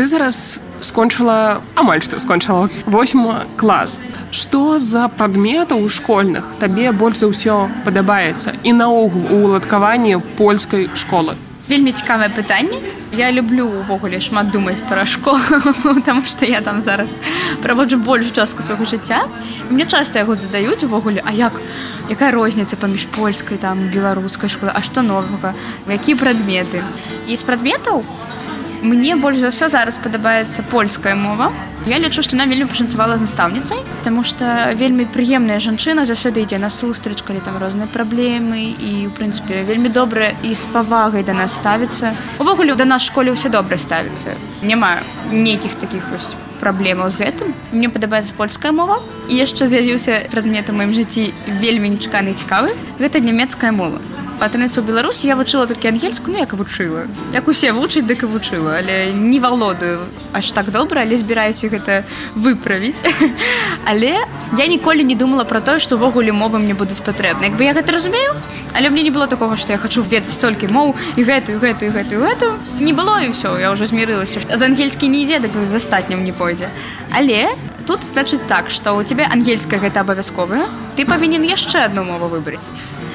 [SPEAKER 2] Ты зараз скончыла, амаль што скончыла восьмы клас. Што за прадметаў школьных табе больш за ўсё падабаецца і наогул у уладкаванні польскай школы?
[SPEAKER 3] Вельмі цікавае пытанне. Я люблю увогуле шмат думаць пра школу, таму што я там зараз праводжу большую частку свайго жыцця. Мне часта яго задаюць увогуле, а як, якая розніца паміж польскай, там, беларускай школай, а што новага, якія прадметы. І з прадметаў мне больш за ўсё зараз падабаецца польская мова. Я лічу, што нам вельмі пашанцавала з настаўніцай, таму што вельмі прыемная жанчына заўсёды ідзе на сустрач, калі там розныя праблемы, і, ў прынцыпе, вельмі добра і з павагай да нас ставіцца. Увогуле, да нас школе ўсе добра ставіцца. Няма нейкіх такіх вось праблемаў з гэтым. Мне падабаецца польская мова. І яшчэ з'явіўся прадмет у маім жыцці вельмі нечаканы і цікавы. Гэта нямецкая мова. Патрыніцу ў Беларусі я вучыла толькі ангельскую, ну як вучыла. Як усе вучаць, дык і вучыла, але не валодаю аж так добра, але збіраюся гэта выправіць. Але я ніколі не думала пра тое, што ўвогуле мовы мне будуць патрэбны. Якби я гэта разумею, але мне не было такога, што я хачу ведаць толькі моў і гэтую, гэтую, гэтую, гэтую. Не было і ўсё, я ўжо змірылася. З ангельскі не ідзе, дык з астатнім не пойдзе. Але тут значыць так, што ў цябе ангельская гэта абавязковая, ты павінен яшчэ адну мову выбраць.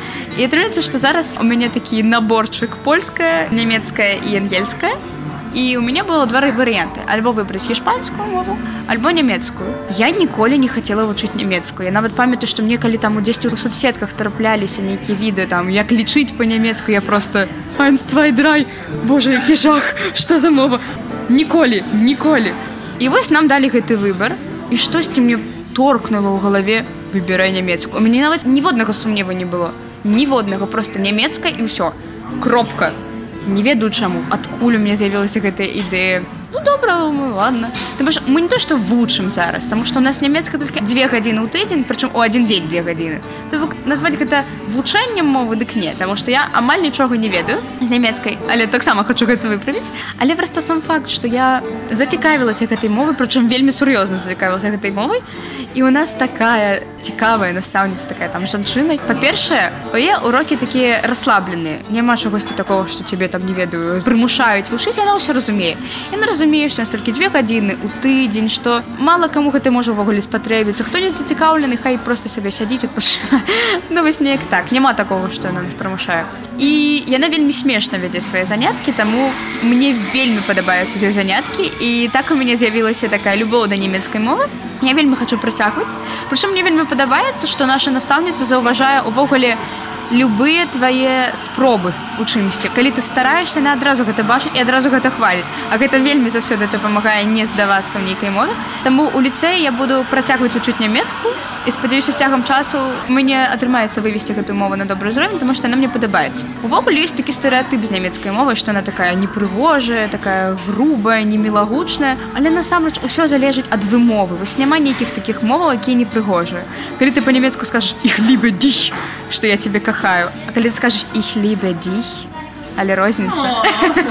[SPEAKER 3] І атрымаецца, што зараз у мяне такі наборчык польская, нямецкая і ангельская. І у мяне было два варыянты. Альбо выбраць іспанскую мову, альбо нямецкую. Я ніколі не хацела вучыць нямецкую. Я нават памятаю, што мне калі там у дзесьці ў соцсетках трапляліся нейкія відэо, там, як лічыць па-нямецку, я просто «Eins, zwei, drei, боже, які жах, што за мова?» Ніколі, ніколі. І вось нам далі гэты выбар, і штосьці мне торкнула ў галаве «Выбірай нямецкую». У мяне нават ніводнага сумневу не было. Ніводнага, просто нямецкая і ўсё. Кропка. Не ведаю чаму, адкуль у мяне з'явілася гэтая ідэя. Ну, добра, ну, ладно. Таму што мы не то, што вучым зараз, таму што у нас нямецка толькі дзве гадзіны ў тыдзень, прычым у адзін дзень две гадзіны. То назваць гэта вучэннем мовы, дык не, таму што я амаль нічога не ведаю з нямецкай, але таксама хачу гэта выправіць. Але проста сам факт, што я зацікавілася гэтай мовай, прычым вельмі сур'ёзна зацікавілася гэтай мовай, і у нас такая цікавая настаўніца, такая там жанчына. Па-першае, яе урокі такія расслабленыя. Няма чагосьці такога, што цябе там, не ведаю, прымушаюць вучыць, яна ўсё разумее. Яна разумее, што толькі две гадзіны ў тыдзень, што мала каму гэта можа ўвогуле спатрэбіцца. Хто не зацікаўлены, хай проста сабе сядзіць, адпачывае. Ну, вось неяк так. Няма такога, што яна нас прымушае. І яна вельмі смешна вядзе свае заняткі, таму мне вельмі падабаюцца ёй заняткі, і так у мяне з'явілася такая любоў да нямецкай мовы. Я вельмі хачу працягваць. Прычым мне вельмі падабаецца, што наша настаўніца заўважае увогуле любыя твае спробы у чымсьці. Калі ты стараешся, яна адразу гэта бачыць і адразу гэта хваліць. А гэта вельмі заўсёды дапамагае не здавацца ў нейкай мове. Таму ў ліцэі я буду працягваць вучыць нямецкую і спадзяюся, з цягам часу мне атрымаецца вывесці гэтую мову на добры ўзровень, таму што яна мне падабаецца. Увогуле ёсць такі стэрэатып з нямецкай мовай, што яна такая непрыгожая, такая грубая, немілагучная, але насамрэч усё залежыць ад вымовы. Вось няма нейкіх такіх моваў, якія непрыгожыя. Калі ты па-нямецку скажаш «Ich liebe dich», што я цябе кахаю, а калі ты скажаш «Ich liebe dich», але розніца.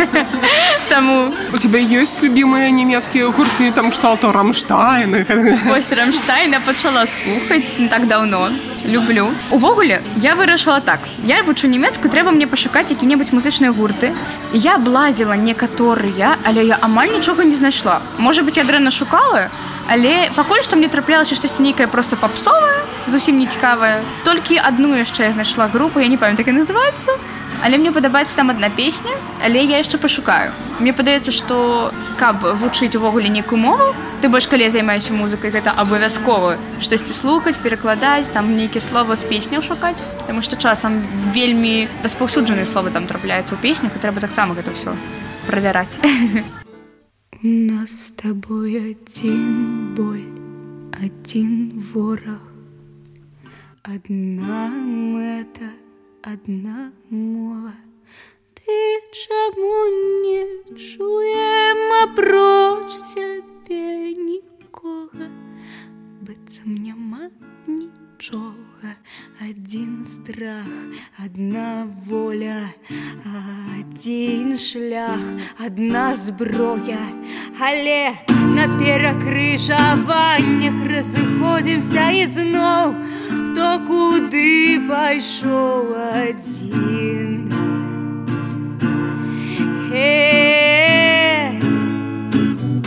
[SPEAKER 3] Таму...
[SPEAKER 2] У тебя ёсць любімыя нямецкія гурты, там кшталту Рамштайн?
[SPEAKER 3] Вось Рамштайна пачала слухаць не так даўно. Люблю. Увогуле, я вырашыла так. Я вучу нямецкую, трэба мне пашукаць які-небудзь музычныя гурты. Я блазіла некаторыя, але я амаль нічога не знайшла. Можа быць, я дрэнна шукала, але пакуль што мне траплялася штосьці нейкае проста папсовае, зусім не цікавае. Толькі адну яшчэ я знайшла групу, я не памятаю, як яна называецца, але мне падабаецца там адна песня, але я яшчэ пашукаю. Мне падаецца, што каб вучыць увогуле нейкую мову, ты больш калі я займаюся музыкай, гэта абавязкова штосьці слухаць, перакладаць, там нейкія словы з песняў шукаць, таму што часам вельмі распаўсюджаныя словы там трапляюцца ў песнях, і трэба таксама гэта ўсё правяраць.
[SPEAKER 5] У нас с тобой один боль, один ворог, одна мэта, одна мова. Ты чаму не чуем апроч сябе нікога? Быццам няма нічога. Один страх, одна воля, один шлях, одна зброя. Але на перакрыжаваннях разыходзімся ізноў, хто куды пайшоў адзін. Э,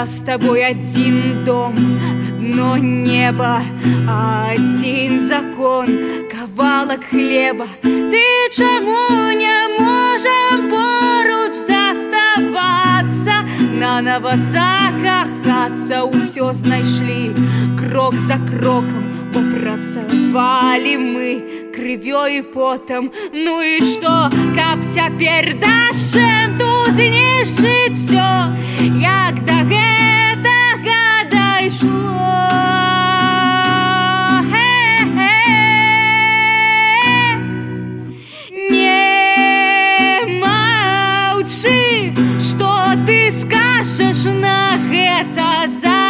[SPEAKER 5] нас с тобой один дом, одно небо, один закон, кавалак хлеба. Ты чаму не можем поруч заставаться, наново закахаться, усё знайшлі крок за кроком, попрацавалі мы крывёй і потам. Ну і што, каб цяпер дашчэнту знішчыць всё, як да гэтага дайшло. Не маўчы, што ты скажаш на гэта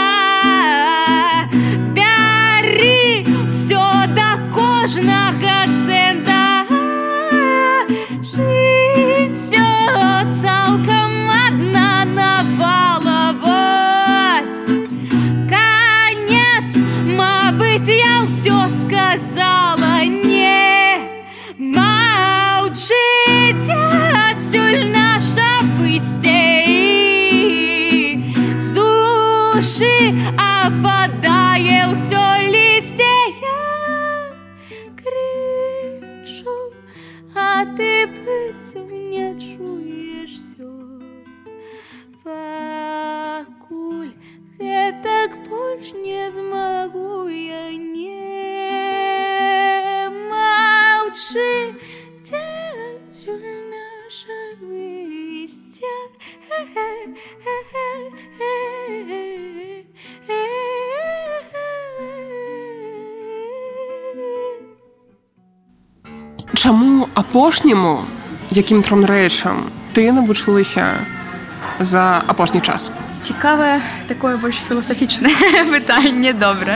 [SPEAKER 5] забяры всё да кожнага цэнта. Жыццё цалкам адна навалавось. Канец, мабыць, я ўсё сказала. Не маўчыце, адсюль наша выйсце, з душы ападае ўсё лісце. Я крычу, а ты быццам не чуеш всё. Пакуль гэтак больш не змагу я. Не маўчы, дзе адсюль наша выйсце.
[SPEAKER 2] Чаму апошняму, якім тром рэчам ты навучылася за апошні час?
[SPEAKER 3] Цікавае, такое больш філасафічнае пытанне, добра.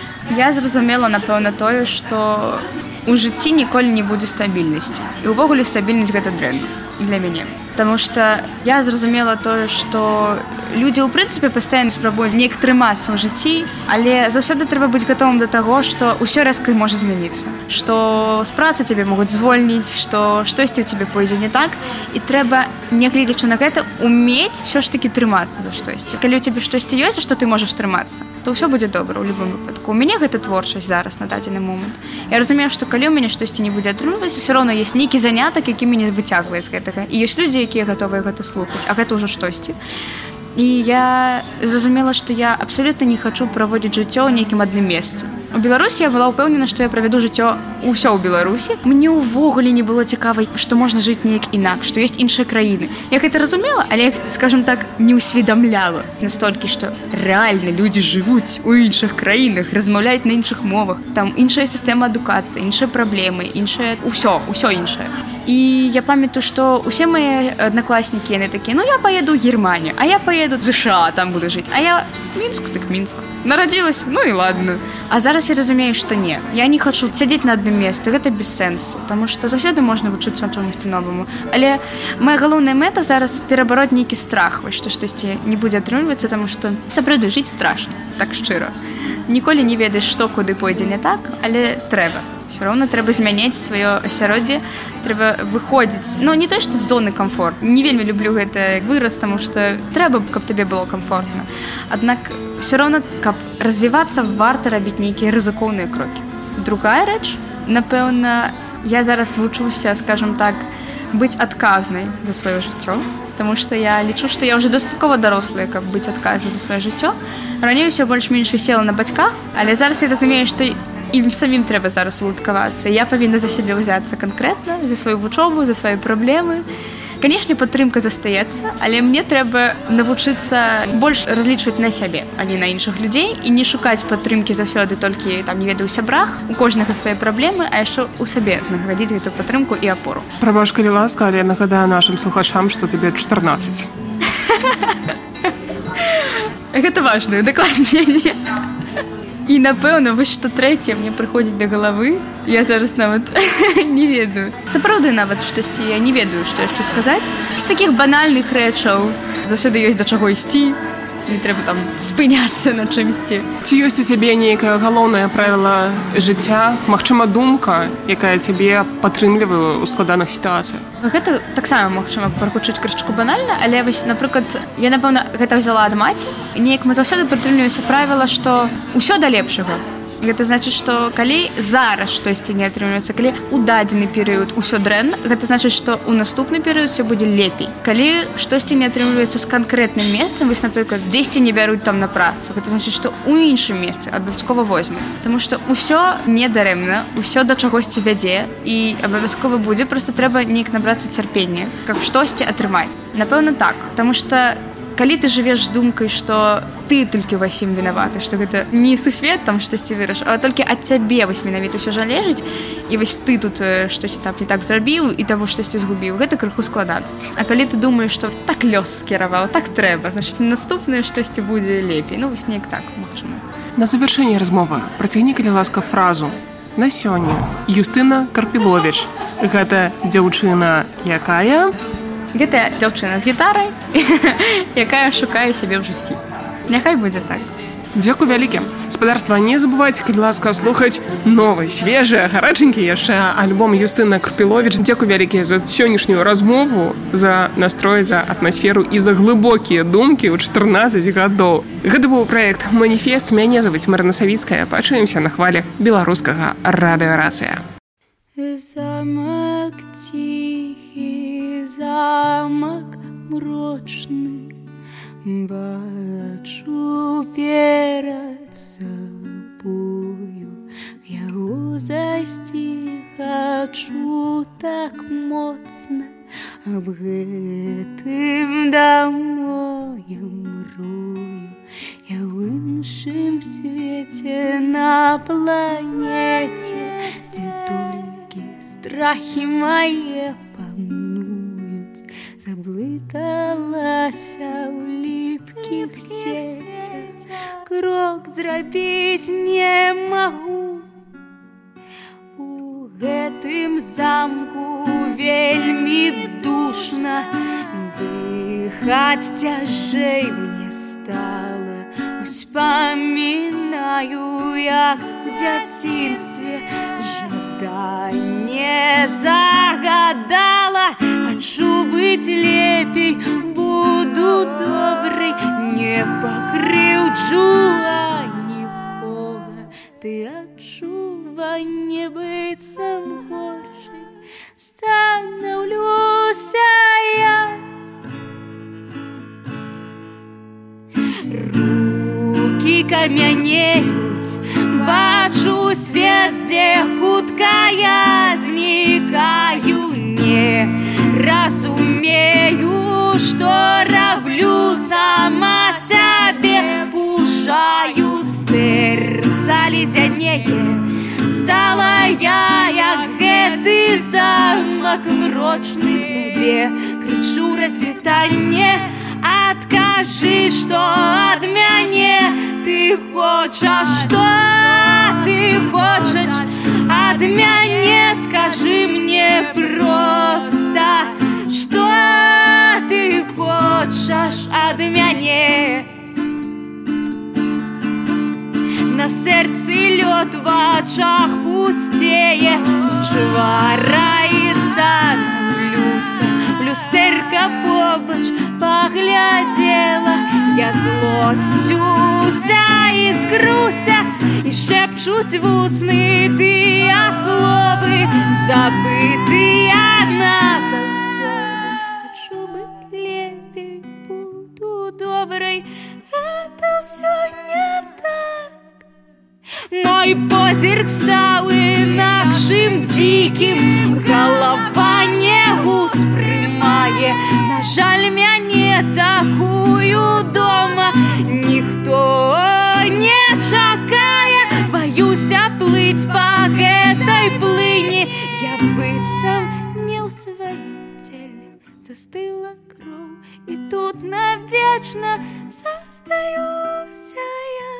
[SPEAKER 3] Я зразумела, напэўна, тое, што у жыцці ніколі не будзе стабільнасці. І ўвогуле стабільнасць гэта дрэнна для мяне. Таму што я зразумела тое, што людзі ў прынцыпе пастаянна спрабуюць неяк трымацца ў жыцці, але заўсёды трэба быць гатовым да таго, што ўсё рэзка можа змяніцца, што з працы цябе могуць звольніць, што штосьці ў цябе пойдзе не так, і трэба, нягледзячы на гэта, умець ўсё ж такі трымацца за штосьці. Калі ў цябе штосьці ёсць, за што ты можаш трымацца, то ўсё будзе добра ў любым выпадку. У мяне гэта творчасць зараз на дадзены момант. Я разумею, што калі ў мяне штосьці не будзе атрымліваць, усё роўна ёсць нейкі занятак, які мяне выцягвае з гэтага. І ёсць людзі, якія гатовыя гэта слухаць, а гэта ўжо штосьці. І я зразумела, што я абсалютна не хачу праводзіць жыццё ў нейкім адным месцы. У Беларусі я была ўпэўнена, што я правяду жыццё ўсё ў Беларусі. Мне ўвогуле не было цікава, што можна жыць неяк інакш, што ёсць іншыя краіны. Я гэта разумела, але, скажем так, не ўсведамляла настолькі, што рэальна людзі жывуць у іншых краінах, размаўляюць на іншых мовах. Там іншая сістэма адукацыі, іншыя праблемы, іншае ўсё, ўсё іншае. І я памятаю, што ўсе мае аднакласнікі, яны такія: ну я паеду ў Германію, а я паеду в США, там буду жыць, а я Мінску, так Мінску. Нарадзілася, ну і ладно. А зараз я разумею, што не. Я не хачу сядзець на адным месцы, гэта без сэнсу, таму што заўсёды можна вучыцца чамусьці новаму. Але моя галоўная мэта зараз перабароть нейкі страх, вось што штосьці не будзе атрымлівацца, таму што сапраўды жыць страшна, так шчыра. Ніколі не ведаеш, што куды пойдзе не так, але трэба. Все роўна трэба змяняць сваё асяроддзе, трэба выходзіць, ну не то, што з зоны камфорт. Не вельмі люблю гэты выраз, таму што трэба, каб табе было камфортна. Аднак все роўна, каб развівацца, варта рабіць нейкія рызыкоўныя крокі. Другая рэч, напэўна, я зараз вучуся, скажем так, быць адказнай за сваё жыццё, таму што я лічу, што я ўжо дастаткова дарослая, каб быць адказнай за сваё жыццё. Раней усё больш-менш вісела на бацьках, але зараз я разумею, што ім самім трэба зараз уладкавацца. Я павінна за сябе ўзяцца канкрэтна, за сваю вучобу, за свае праблемы. Канешне, падтрымка застаецца, але мне трэба навучыцца больш разлічваць на сябе, а не на іншых людзей, і не шукаць падтрымкі заўсёды толькі, там, не ведаю, у сябрах, у кожнага свае праблемы, а яшчэ ў сабе знаходзіць гэту падтрымку і апору.
[SPEAKER 2] Прабач, калі ласка, але я нагадаю нашым слухачам, што табе чатырнаццаць.
[SPEAKER 3] Гэта важнае дакладненне. І, напэўна, вось што трэцяе мне прыходзіць да галавы, я зараз нават не ведаю. Сапраўды нават штосьці я не ведаю, што яшчэ сказаць. З такіх банальных рэчаў заўсёды ёсць да чаго ісці, не трэба там спыняцца на чымсьці.
[SPEAKER 2] Ці ёсць у цябе нейкае галоўнае правіла жыцця, магчыма, думка, якая цябе падтрымлівае ў складаных сітуацыях?
[SPEAKER 3] Гэта таксама магчыма прагучыць крышачку банальна, але вось, напрыклад, я, напэўна, гэта взяла ад маці. Неяк мы заўсёды прытрымліваемся правіла, што ўсё да лепшага. Гэта значыць, што калі зараз штосьці не атрымліваецца, калі ў дадзены перыяд усё дрэнна, гэта значыць, што ў наступны перыяд усё будзе лепей. Калі штосьці не атрымліваецца з канкрэтным месцам, вось, напрыклад, дзесьці не бяруць там на працу, гэта значыць, што ў іншым месцы абавязкова возьмуць. Таму што ўсё не дарэмна, ўсё да чагосьці вядзе і абавязкова будзе, проста трэба неяк набрацца цярпення, каб штосьці атрымаць. Напэўна, так, таму што калі ты жывеш з думкай, што ты толькі ва ўсім вінаваты, што гэта не сусвет там штосьці выраш, а толькі ад цябе вось менавіта ўсё залежыць, і вось ты тут штосьці там не так зрабіў і таго штосьці згубіў, гэта крыху складана. А калі ты думаеш, што так лёс скіраваў, так трэба, значыць наступнае штосьці будзе лепей. Ну вось неяк так, магчыма.
[SPEAKER 2] На завяршэнне размовы працягні, калі ласка, фразу. На сёння Юстына Карпіловіч. Гэта дзяўчына якая?
[SPEAKER 3] Гэта дзяўчына з гітарай, якая шукае сябе ў жыцці. Няхай будзе так.
[SPEAKER 2] Дзякуй вялікі. Спадарства, не забывайце, калі ласка, слухаць новы, свежы, гараченькі яшчэ альбом Юстына Карпіловіч. Дзякуй вялікі за сённяшнюю размову, за настрой, за атмасферу і за глыбокія думкі ў чатырнаццаць гадоў. Гэта быў праект «Маніфест». Мяне завуць Марына Савіцкая. Пачуемся на хвалях беларускага радыёрацыя.
[SPEAKER 5] Замок тихий, замок мрочный, бачу перед собою, яго зайсці хачу так моцна, аб гэтым даўно я мрую, я ў іншым свеце на планете, дзе толькі страхі мае пануюць, заблыталася ў ліпкіх сецях, крок зрабіць не магу. У гэтым замку вельмі душна, дыхаць цяжэй мне стала. Успамінаю, як у дзяцінстве жаданне загадала, хачу быць лепей, буду добрай, не пакрыўджу нікога. Ты адчуванне быццам горшай, станаўлюся я. Рукі камянеюць, бачу свет, дзе хутка я знікаю, не разумею, што раблю, сама сябе пужаю, сэрца ледзянее, стала я, як гэты замак мрочны, сабе крычу рассвітанне. Адкажы, што ад мяне ты хочаш, што ты хочаш ад мяне, скажы мне проста, што ты хочаш ад мяне. На сэрцы лёд, в вачах пусцее, чвара і станаўлюся, люстэрка побач паглядзела, я злосцюся і скруся, і шэпчуць вусны тыя словы, забытыя назаўсёды. Хачу быць лепей, буду добрай, гэта ўсё не так. Мой позірк стаў інакшым дзікім, галава не успрымае, на жаль, мяне такую дома ніхто не чакае. Баюся плыць па гэтай плыні, я быццам не ў сваім целе, застыла кроў, і тут навечна застаюся я.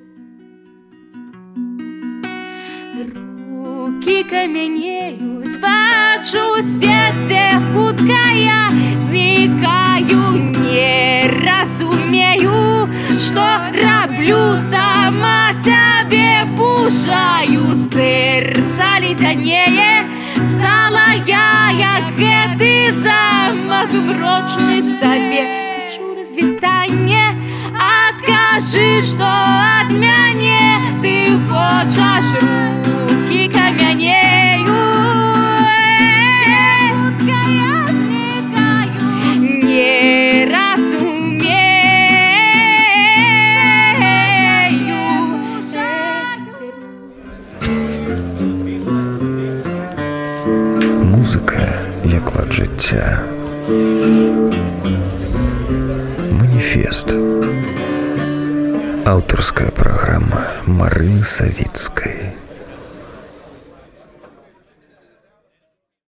[SPEAKER 5] Рукі камянеюць, бачу свет, дзе хутка я знікаю, не разумею, што раблю, сама сябе пужаю, сэрца ледзянее. Стала я, як гэты замак брочны сабе. Крычу развітанне, адкажы, што ад мяне ты хочаш, рукі камянею. Не разумею.
[SPEAKER 1] Музыка як лад жыцця. Маніфест. Аўтарская праграма Марыны Савіцкай.